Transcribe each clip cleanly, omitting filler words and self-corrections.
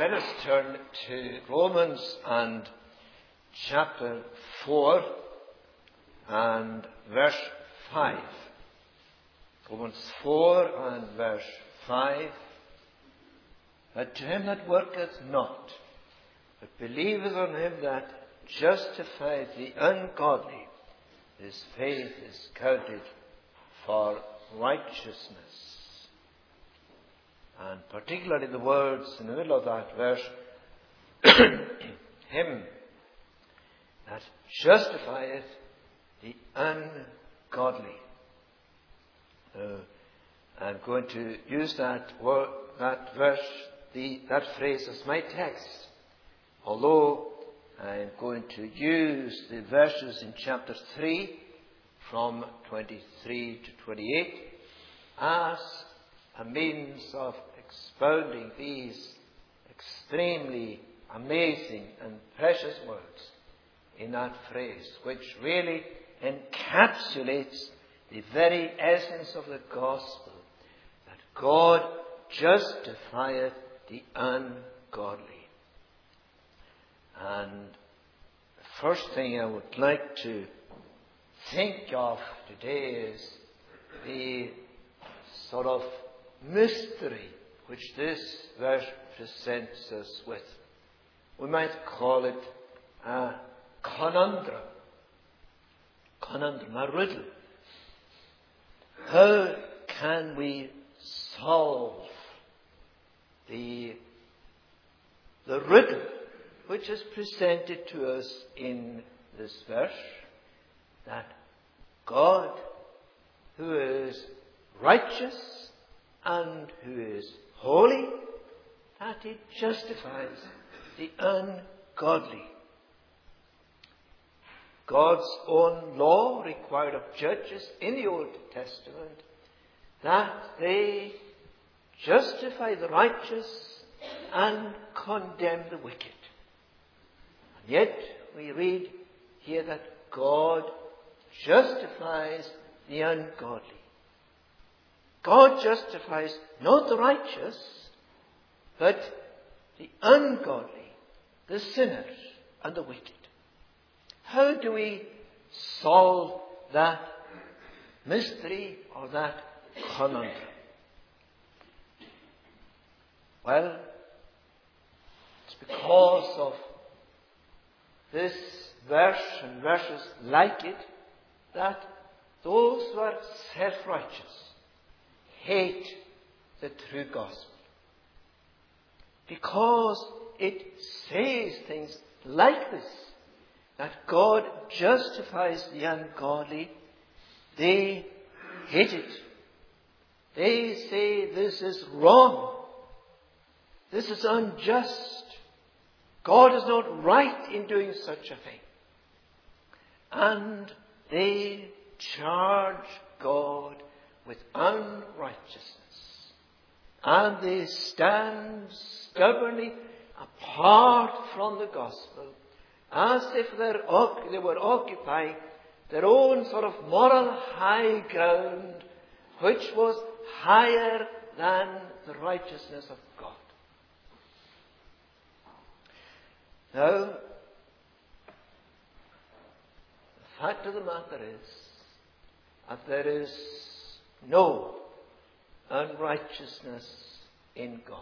let us turn to Romans and chapter 4 and verse 5. Romans 4 and verse 5. But to him that worketh not, but believeth on him that justifieth the ungodly, his faith is counted for righteousness. And particularly the words in the middle of that verse, him that justifieth the ungodly. I'm going to use that verse, that phrase as my text. Although I'm going to use the verses in chapter 3 from 23 to 28 as a means of expounding these extremely amazing and precious words in that phrase, which really encapsulates the very essence of the gospel, that God justifieth the ungodly. And the first thing I would like to think of today is the sort of mystery which this verse presents us with. We might call it a conundrum, a riddle. How can we solve the riddle which is presented to us in this verse, that God, who is righteous and who is holy, that he justifies the ungodly? God's own law required of judges in the Old Testament that they justify the righteous and condemn the wicked. And yet we read here that God justifies the ungodly. God justifies not the righteous, but the ungodly, the sinners, and the wicked. How do we solve that mystery or that conundrum? Well, it's because of this verse and verses like it that those who are self-righteous hate the true gospel. Because it says things like this, that God justifies the ungodly, they hate it. They say this is wrong. This is unjust. God is not right in doing such a thing. And they charge God with unrighteousness. And they stand stubbornly apart from the gospel, as if they were occupying their own sort of moral high ground, which was higher than the righteousness of God. Now, the fact of the matter is that there is no unrighteousness in God.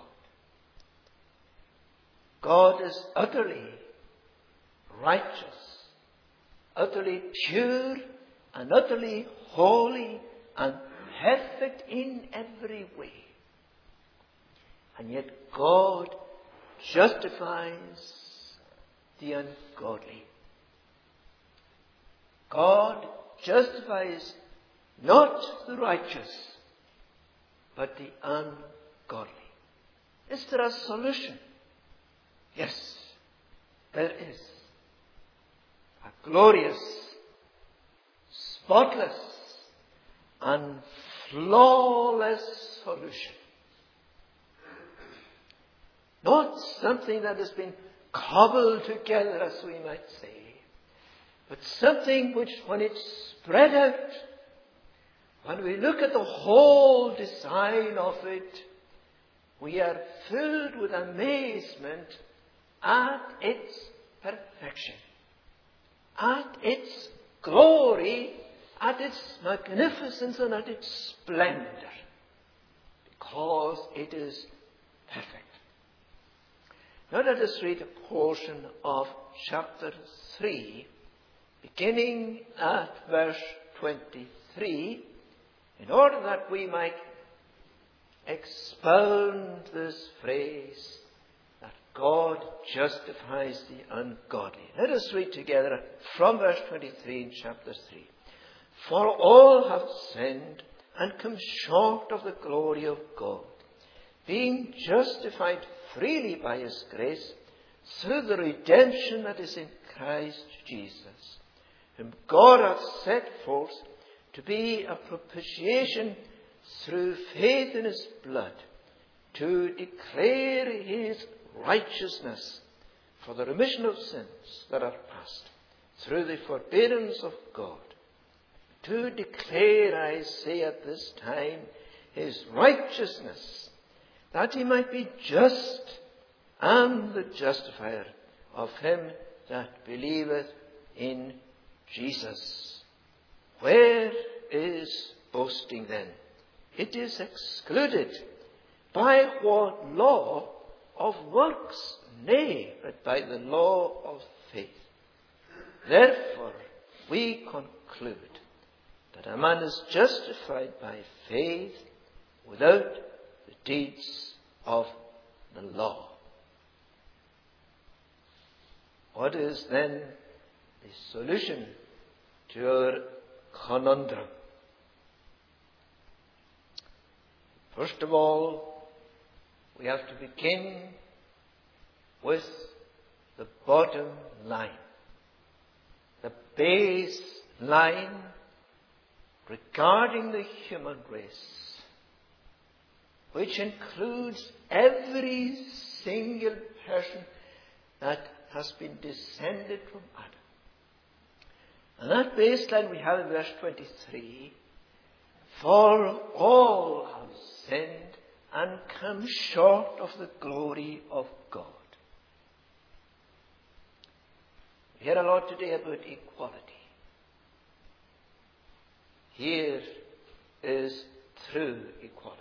God is utterly righteous, utterly pure, and utterly holy, and perfect in every way. And yet God justifies the ungodly. God justifies not the righteous, but the ungodly. Is there a solution? Yes, there is. A glorious, spotless, and flawless solution. Not something that has been cobbled together, as we might say, but something which, when it's spread out, when we look at the whole design of it, we are filled with amazement at its perfection, at its glory, at its magnificence, and at its splendor, because it is perfect. Now let us read a portion of chapter 3, beginning at verse 23, in order that we might expound this phrase that God justifies the ungodly. Let us read together from verse 23 in chapter 3. For all have sinned and come short of the glory of God, being justified freely by His grace through the redemption that is in Christ Jesus, whom God hath set forth to be a propitiation through faith in His blood, to declare His righteousness for the remission of sins that are past, through the forbearance of God, to declare, I say at this time, His righteousness, that He might be just and the justifier of him that believeth in Jesus. Where is boasting then? It is excluded. By what law of works? Nay, but by the law of faith. Therefore, we conclude that a man is justified by faith without the deeds of the law. What is then the solution to our conundrum? First of all, we have to begin with the bottom line, the base line regarding the human race, which includes every single person that has been descended from Adam. And that baseline we have in verse 23, for all have sinned and come short of the glory of God. We hear a lot today about equality. Here is true equality.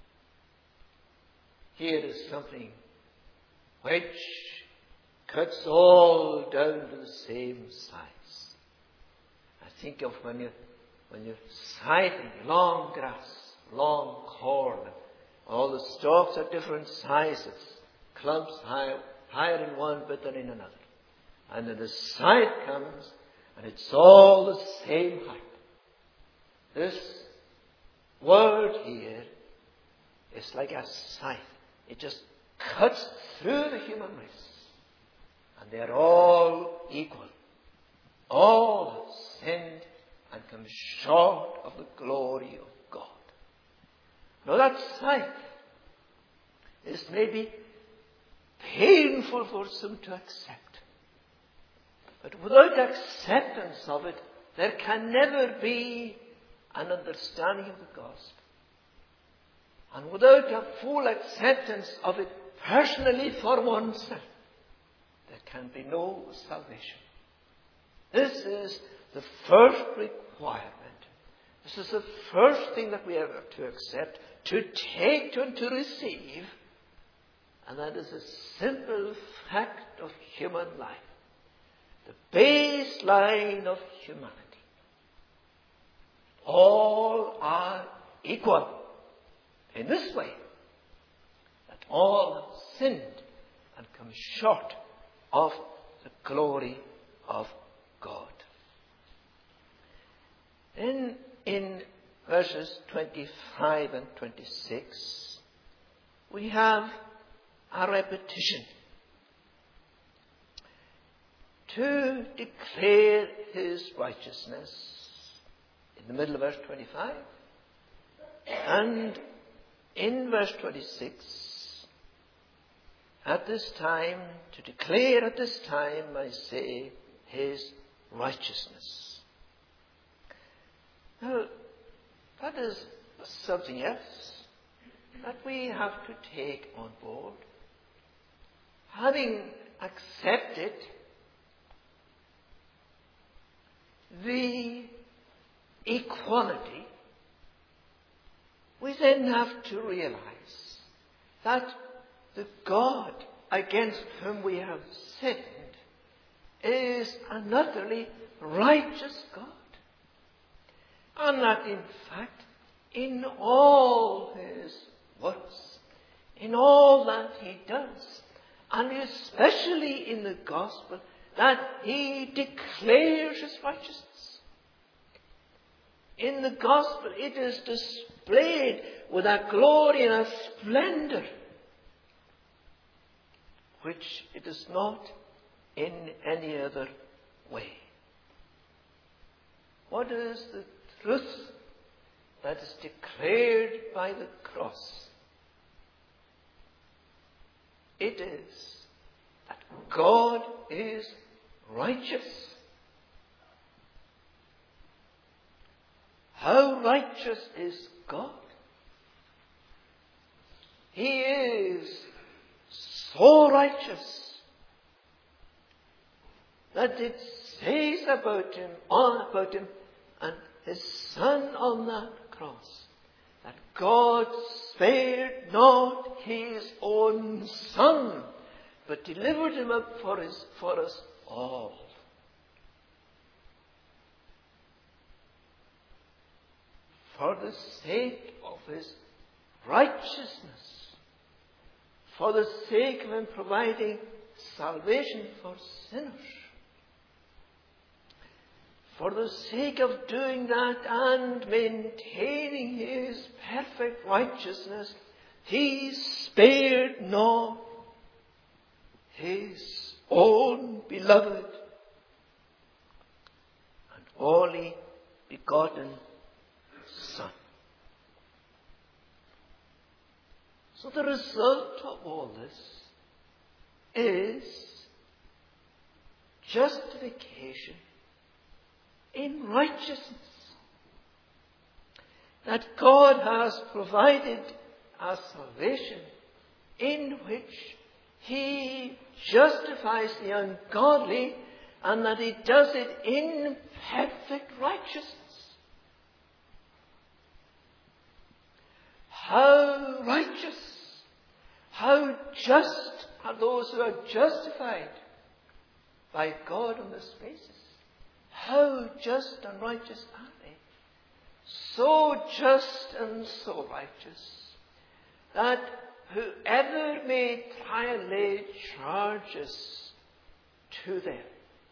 Here is something which cuts all down to the same size. I think of when you're scything long grass, long corn, all the stalks are different sizes, clumps higher in one bit than in another. And then the scythe comes and it's all the same height. This word here is like a scythe. It just cuts through the human race. And they are all equal. All have sinned and come short of the glory of God. Now that scythe is maybe painful for some to accept. But without acceptance of it, there can never be an understanding of the gospel. And without a full acceptance of it personally for oneself, there can be no salvation. This is the first requirement. This is the first thing that we have to accept, to take and to receive. And that is a simple fact of human life. The baseline of humanity. All are equal in this way, that all have sinned and come short of the glory of God. Then in verses 25 and 26, we have a repetition. To declare His righteousness in the middle of verse 25, and in verse 26, at this time, to declare at this time, I say, His righteousness. Now, that is something else. that we have to take on board. Having accepted the equality, we then have to realize that the God against whom we have sinned is an utterly righteous God. And that in fact, in all his works, in all that he does, and especially in the gospel, that he declares his righteousness. In the gospel it is displayed with a glory and a splendor which it is not in any other way. What is the truth that is declared by the cross? It is that God is righteous. How righteous is God? He is so righteous that it says about him and his Son on that cross, that God spared not his own Son, but delivered him up for us all. For the sake of his righteousness, for the sake of him providing salvation for sinners, for the sake of doing that and maintaining his perfect righteousness, he spared not his own beloved and only begotten Son. So the result of all this is justification in righteousness. That God has provided a salvation in which he justifies the ungodly, and that he does it in perfect righteousness. How righteous, how just are those who are justified by God on this basis. How just and righteous are they? So just and so righteous that whoever may try and lay charges to them,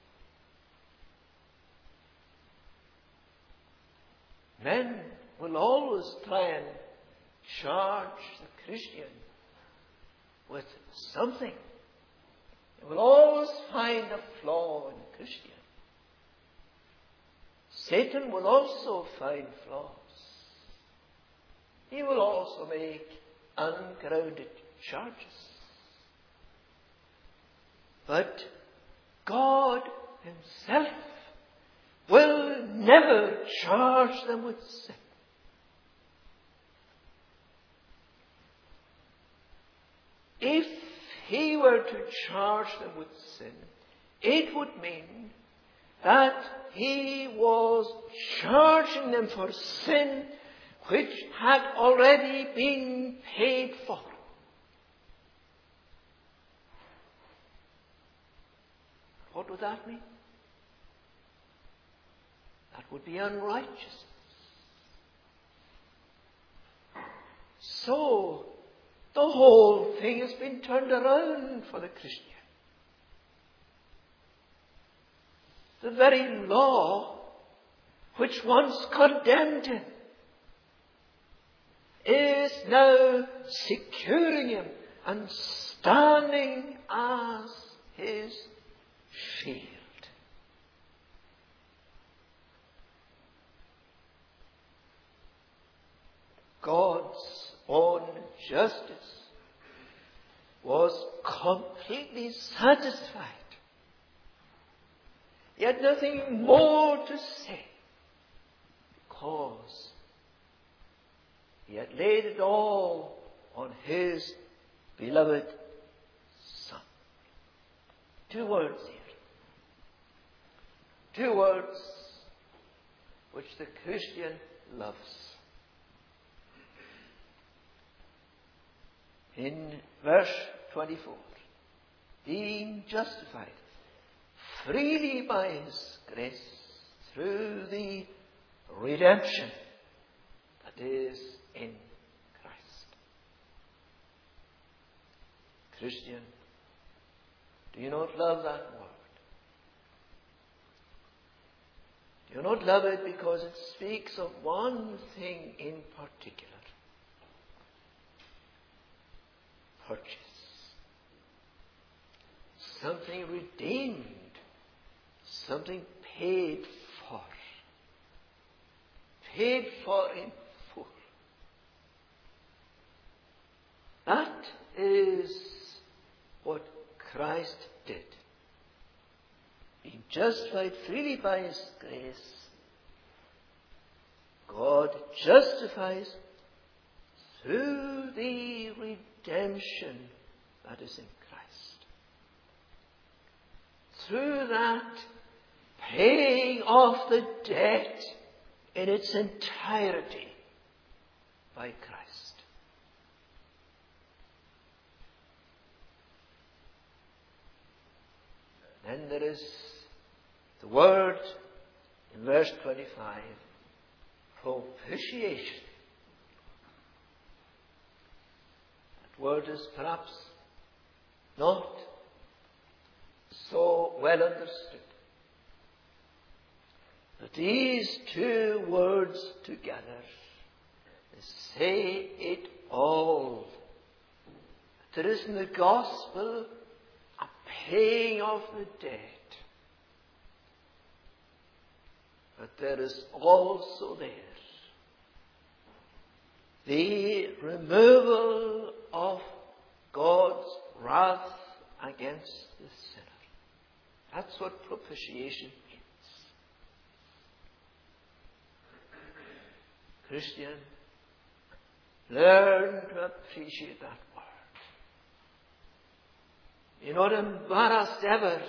men will always try and charge the Christian with something. They will always find a flaw in the Christian. Satan will also find flaws. He will also make ungrounded charges. But God himself will never charge them with sin. If he were to charge them with sin, it would mean that he was charging them for sin which had already been paid for. What would that mean? That would be unrighteousness. So, the whole thing has been turned around for the Christian. The very law which once condemned him is now securing him and standing as his shield. God's own justice was completely satisfied. He had nothing more to say, because he had laid it all his beloved Son. Two words here. Two words which the Christian loves. In verse 24, being justified freely by His grace through the redemption that is in Christ. Christian, do you not love that word? Do you not love it because it speaks of one thing in particular? Purchase. Something redeemed. Something paid for. Paid for in full. That is what Christ did. Being justified freely by His grace, God justifies through the redemption that is in Christ. Through that paying off the debt in its entirety by Christ. Then there is the word in verse 25, propitiation. That word is perhaps not so well understood. But these two words together, they say it all. There is in the gospel a paying of the debt. But there is also there the removal of God's wrath against the sinner. That's what propitiation means. Christian, learn to appreciate that word. You're not embarrassed ever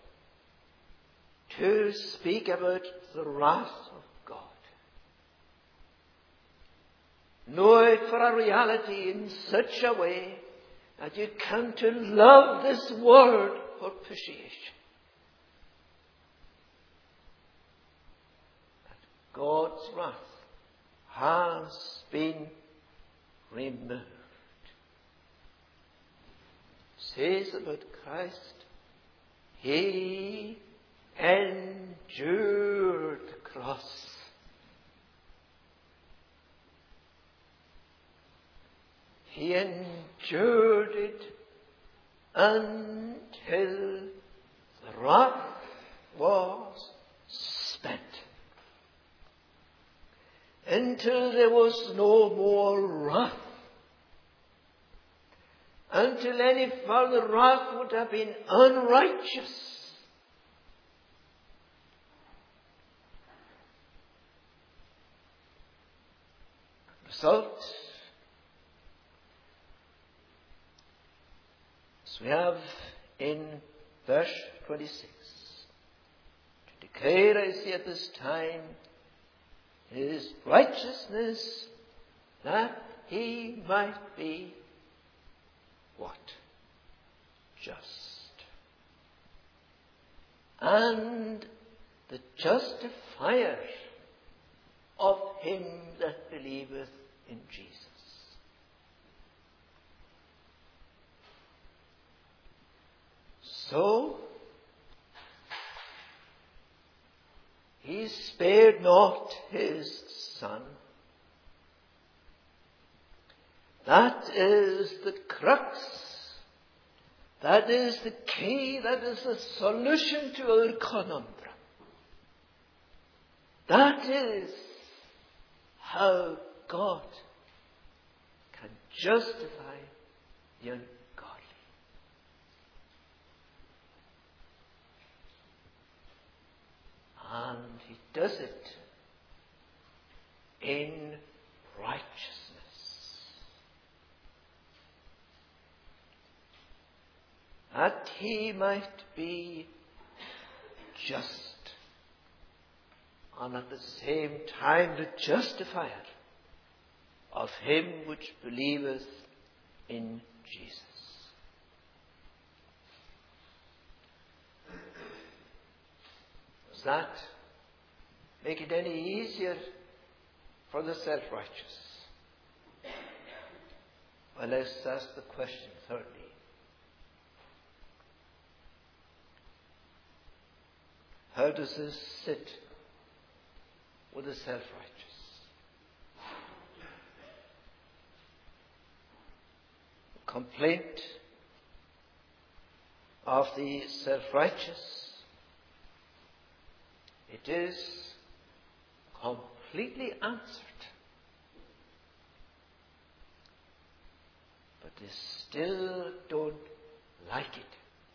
to speak about the wrath of God. Know it for a reality in such a way that you come to love this word propitiation. That God's wrath has been removed. It says about Christ, He endured the cross. He endured it until the wrath was spent. Until there was no more wrath. Until any further wrath would have been unrighteous. Result, as we have in verse 26, to declare, I say at this time, His righteousness, that He might be what? Just. And the justifier of him that believeth in Jesus. So, He spared not His Son. That is the crux. That is the key. That is the solution to our conundrum. That is how God can justify the ungodly. And He does it in righteousness. that he might be just, and at the same time the justifier of him which believeth in Jesus. Does that make it any easier for the self-righteous? Well, let's ask the question thirdly. How does this sit with the self-righteous? The complaint of the self-righteous, it is completely answered. But they still don't like it.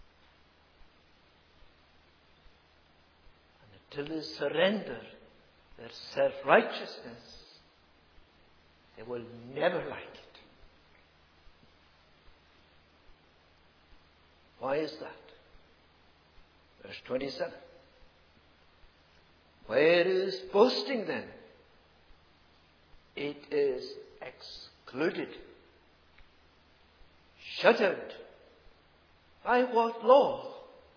And until they surrender their self-righteousness, they will never like it. Why is that? Verse 27. Where is boasting then? It is excluded. Shut out. By what law?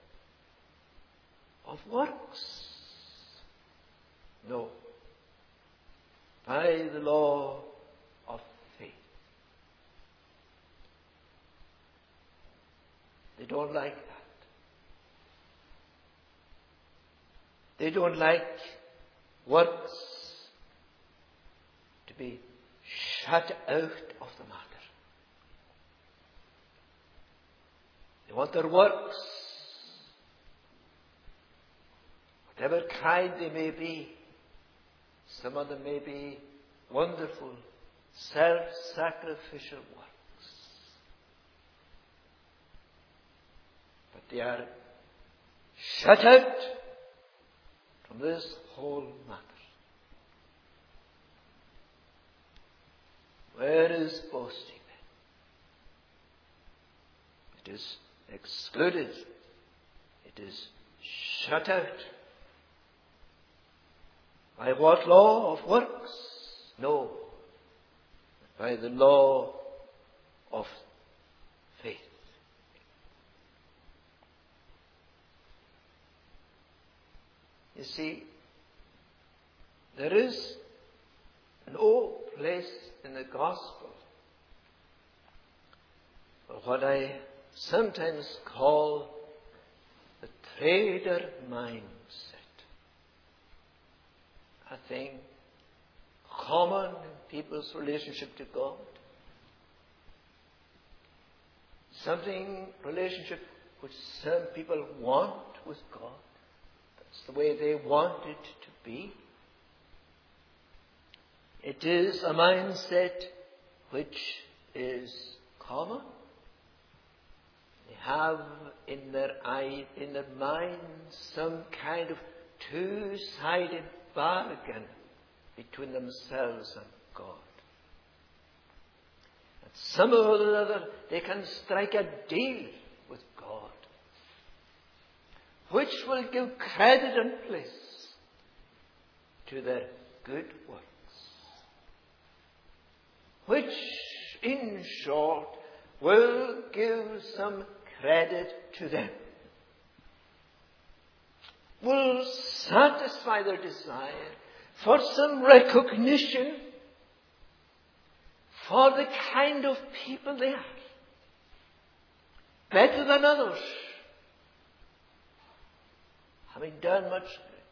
Of works? No. By the law of faith. They don't like that. They don't like works to be shut out of the matter. They want their works, whatever kind they may be. Some of them may be wonderful, self-sacrificial works. But they are shut out from this whole matter. Where is boasting then? It is excluded. It is shut out. By what law of works? No. By the law of faith. You see, there is no place in the gospel for what I sometimes call the trader mindset. A thing common in people's relationship to God. Something, relationship which some people want with God. That's the way they want it to be. It is a mindset which is common. They have in their minds some kind of two-sided bargain between themselves and God. And somehow or other they can strike a deal with God, which will give credit and place to their good works, which, in short, will give some credit to them, will satisfy their desire for some recognition for the kind of people they are, better than others, having done much good.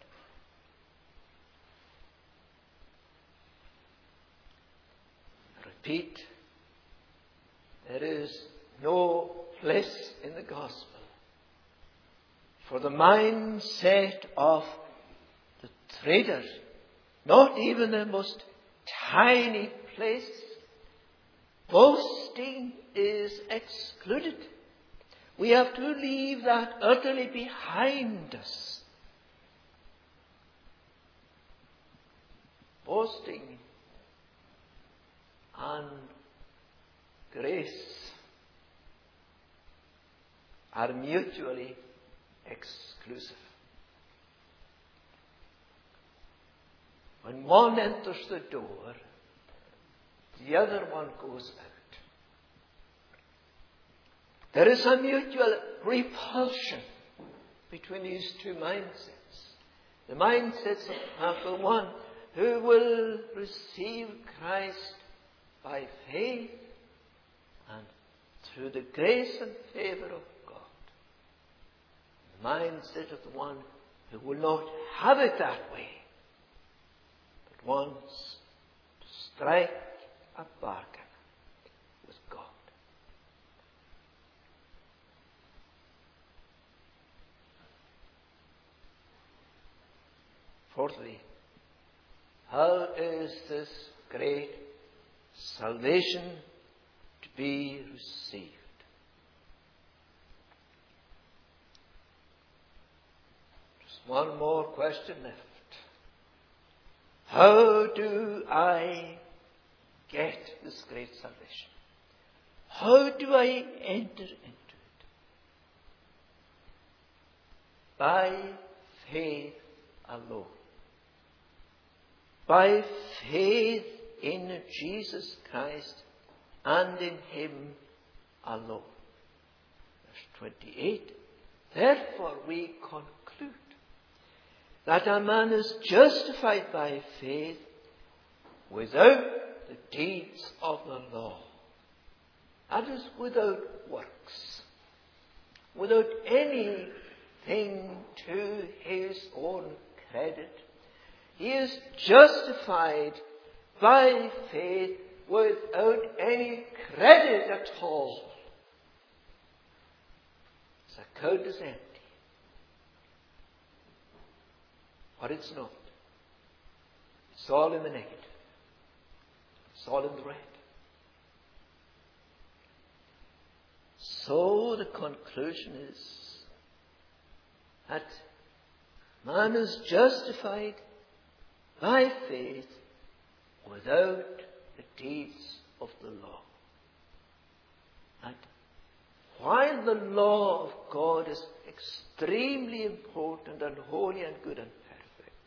I repeat, there is no place in the gospel for the mindset of the trader, not even the most tiny place. Boasting is excluded. We have to leave that utterly behind us. Boasting and grace are mutually exclusive. When one enters the door, the other one goes out. There is a mutual repulsion between these two mindsets. The mindsets of the one who will receive Christ by faith and through the grace and favour of God. The mindset of the one who will not have it that way, but wants to strike a bargain with God. Fourthly, how is this great salvation to be received? Just one more question left. How do I get this great salvation? How do I enter into it? By faith alone. By faith in Jesus Christ and in Him alone. Verse 28. Therefore we conclude that a man is justified by faith without the deeds of the law. That is, without works. Without anything to his own credit. He is justified by faith without any credit at all. His account is empty. But it's not. It's all in the negative. It's all in the red. So the conclusion is that man is justified by faith without the deeds of the law. And while the law of God is extremely important and holy and good and perfect,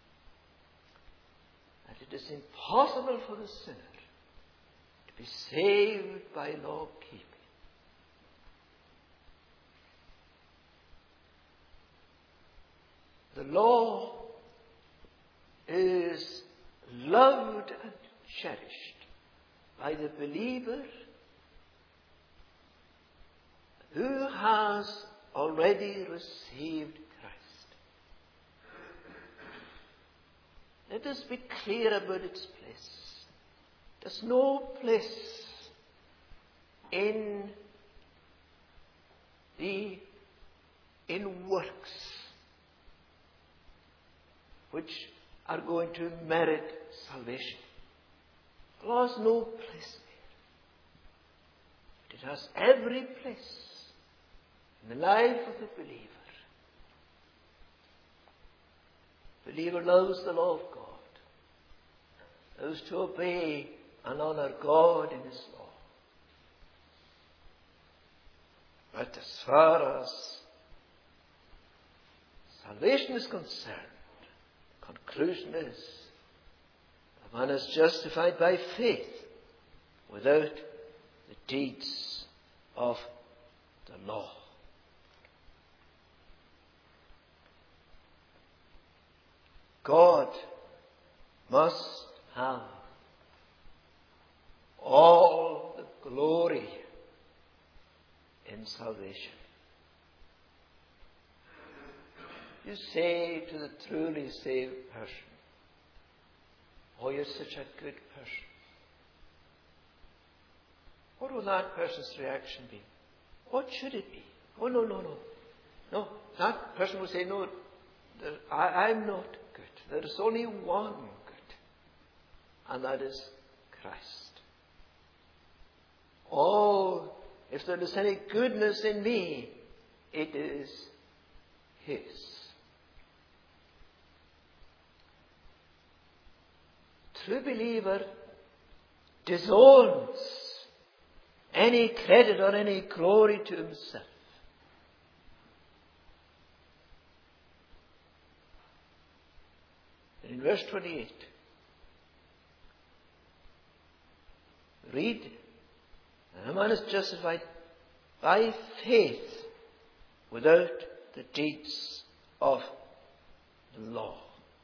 and it is impossible for the sinner to be saved by law keeping, the law is loved and cherished by the believer who has already received Christ. Let us be clear about its place. There's no place in works which are going to merit salvation. The law has no place there. It has every place in the life of the believer. The believer loves the law of God, loves to obey and honour God in His law. But as far as salvation is concerned, the conclusion is that man is justified by faith without the deeds of the law. God must have all the glory in salvation. You say to the truly saved person, "Oh, you're such a good person." What will that person's reaction be? What should it be? Oh, no. No, that person will say, "No, I'm not good. There is only one good, and that is Christ. Oh, if there is any goodness in me, it is His." True believer disowns any credit or any glory to himself. verse 28. Read, and a man is justified by faith without the deeds of the law.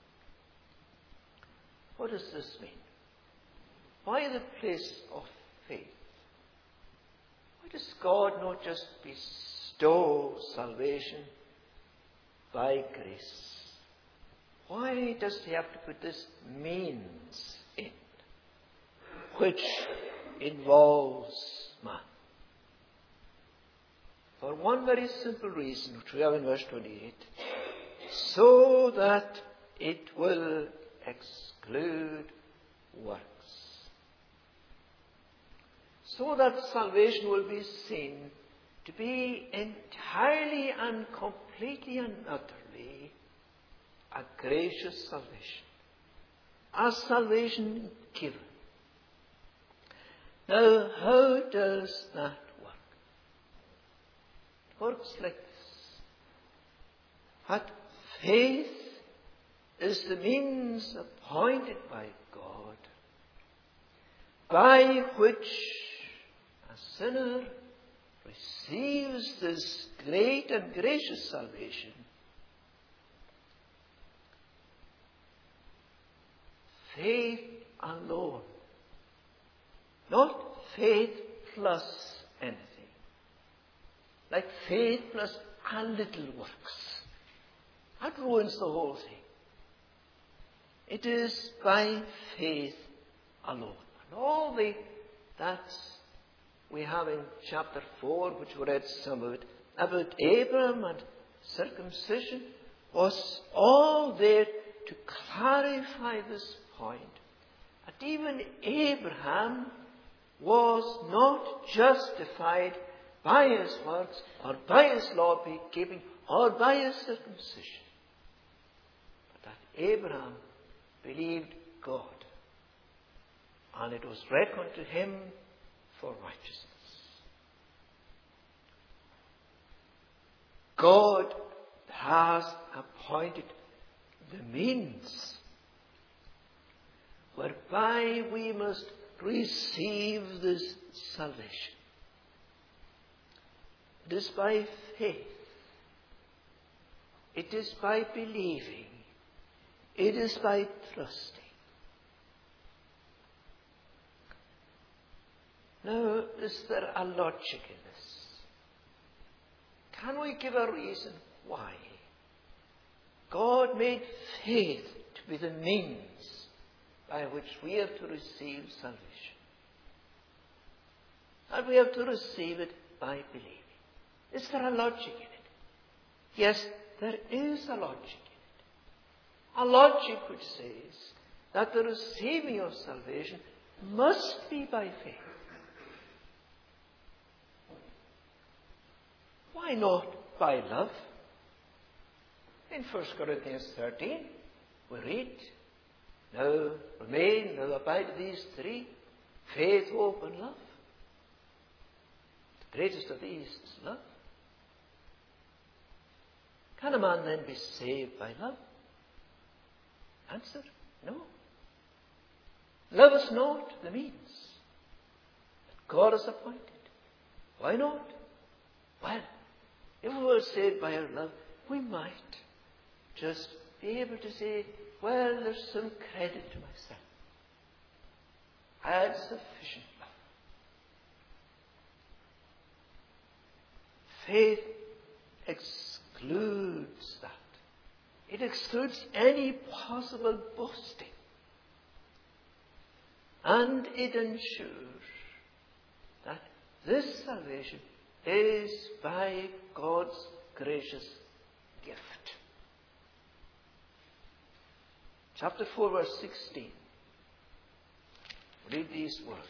What does this mean? Why the place of faith? Why does God not just bestow salvation by grace? Why does he have to put this means in, which involves man? For one very simple reason, which we have in verse 28, so that it will exclude works. So that salvation will be seen to be entirely and completely and utterly a gracious salvation. A salvation given. Now, how does that work? It works like this. That faith is the means appointed by God by which a sinner receives this great and gracious salvation. Faith alone. Not faith plus anything. Like faith plus a little works. That ruins the whole thing. It is by faith alone. And all that we have in chapter 4, which we read some of it, about Abraham and circumcision, was all there to clarify this point. That even Abraham was not justified by his works or by his law keeping or by his circumcision. But that Abraham believed God, and it was reckoned to him for righteousness. God has appointed the means whereby we must receive this salvation. It is by faith. It is by believing. It is by trusting. Now, is there a logic in this? Can we give a reason why God made faith to be the means by which we have to receive salvation? And we have to receive it by believing. Is there a logic in it? Yes, there is a logic in it. A logic which says that the receiving of salvation must be by faith. Why not by love? In 1 Corinthians 13, we read, now remain, now abide these three, faith, hope, and love. The greatest of these is love. Can a man then be saved by love? Answer, no. Love is not the means that God has appointed. Why not? Well, if we were saved by our love, we might just be able to say, well, there's some credit to myself. I had sufficient love. Faith excludes that. It excludes any possible boasting. And it ensures that this salvation is by God's gracious gift. Chapter 4, verse 16. Read these words.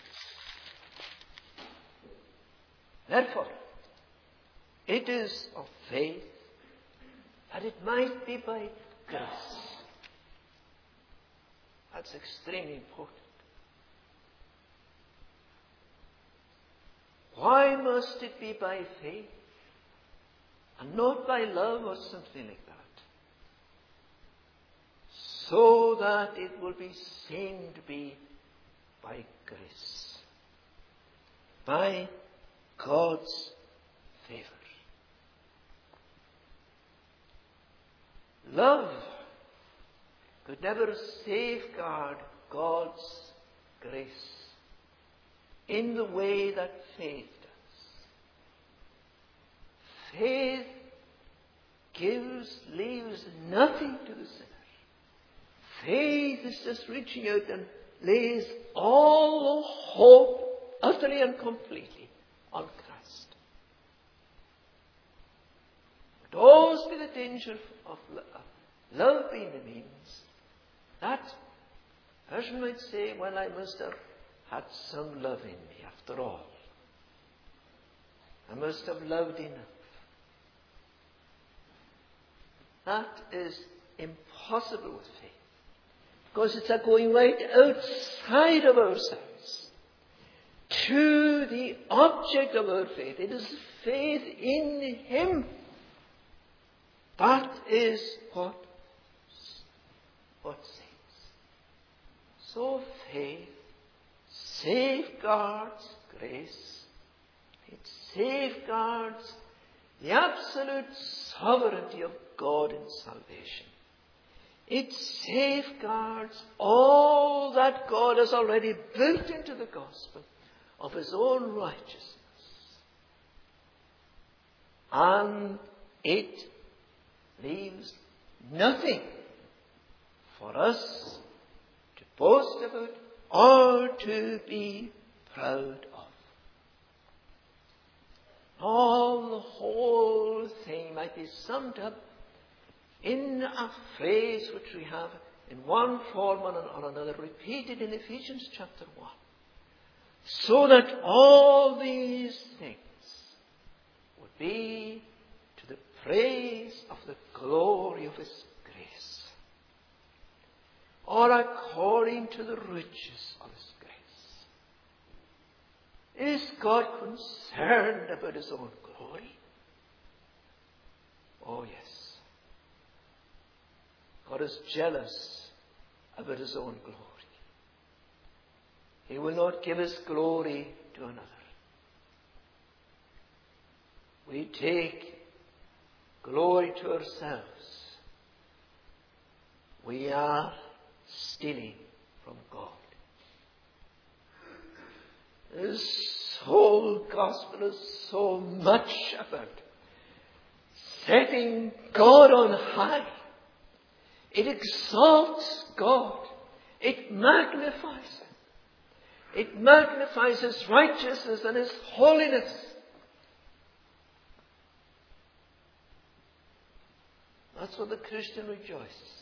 Therefore, it is of faith that it might be by grace. That's extremely important. Why must it be by faith and not by love or something like that? so that it will be seen to be by grace, by God's favor. Love could never safeguard God's grace in the way that faith does. Faith leaves nothing to the sinner. Faith is just reaching out and lays all hope utterly and completely on Christ. But always be the danger of love being the means. That person might say, well, I must have had some love in me after all. I must have loved enough. That is impossible with faith. Because it's a going right outside of ourselves to the object of our faith. It is faith in Him. That is what saves. So faith safeguards grace. It safeguards the absolute sovereignty of God in salvation. It safeguards all that God has already built into the gospel of His own righteousness. And it leaves nothing for us to boast about or to be proud of. All the whole thing might be summed up in a phrase which we have in one form or another repeated in Ephesians chapter 1. So that all these things would be to the praise of the glory of His grace, or according to the riches of His grace. Is God concerned about His own glory? Oh yes. God is jealous about His own glory. He will not give His glory to another. We take glory to ourselves. We are stealing from God. This whole gospel is so much about setting God on high. It exalts God. It magnifies Him. It magnifies His righteousness and His holiness. That's what the Christian rejoices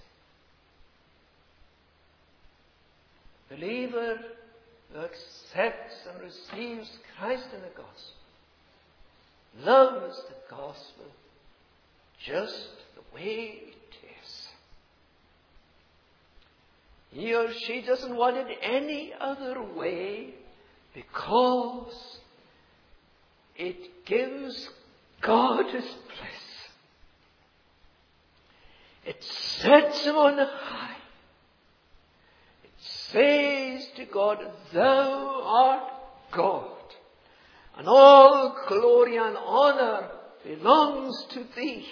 in. Believer who accepts and receives Christ in the gospel loves the gospel just the way it is. He or she doesn't want it any other way because it gives God His place. It sets Him on high. It says to God, Thou art God, and all glory and honor belongs to Thee.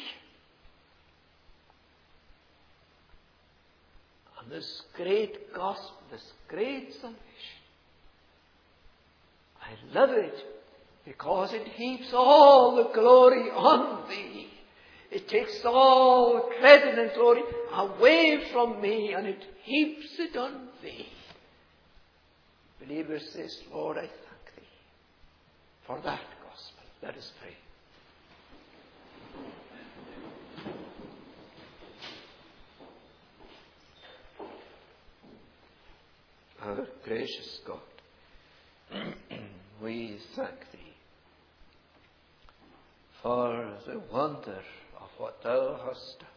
And this great gospel, this great salvation, I love it because it heaps all the glory on Thee. It takes all credit and glory away from me and it heaps it on Thee. Believer says, Lord, I thank Thee for that gospel. Let us pray. Our gracious God, we thank Thee for the wonder of what Thou hast done.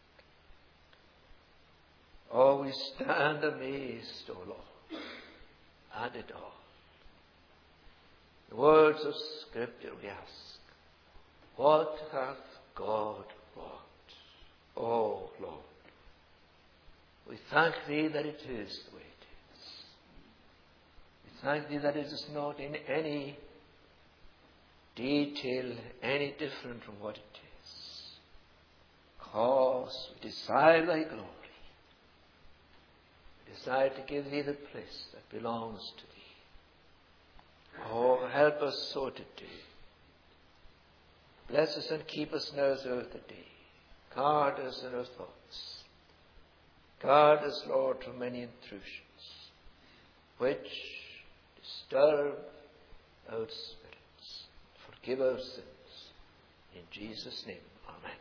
Oh, we stand amazed, O Lord, at it all. The words of Scripture we ask, what hath God wrought? Oh, Lord, We thank Thee that it is the way it is. We thank Thee that it is not in any detail any different from what it is. Because we desire Thy glory. We desire to give Thee the place that belongs to Thee. Oh, help us so to do. Bless us and keep us now throughout the day. Guard us in our thoughts. Guard us, Lord, from many intrusions which disturb our spirits. Forgive our sins. In Jesus' name, amen.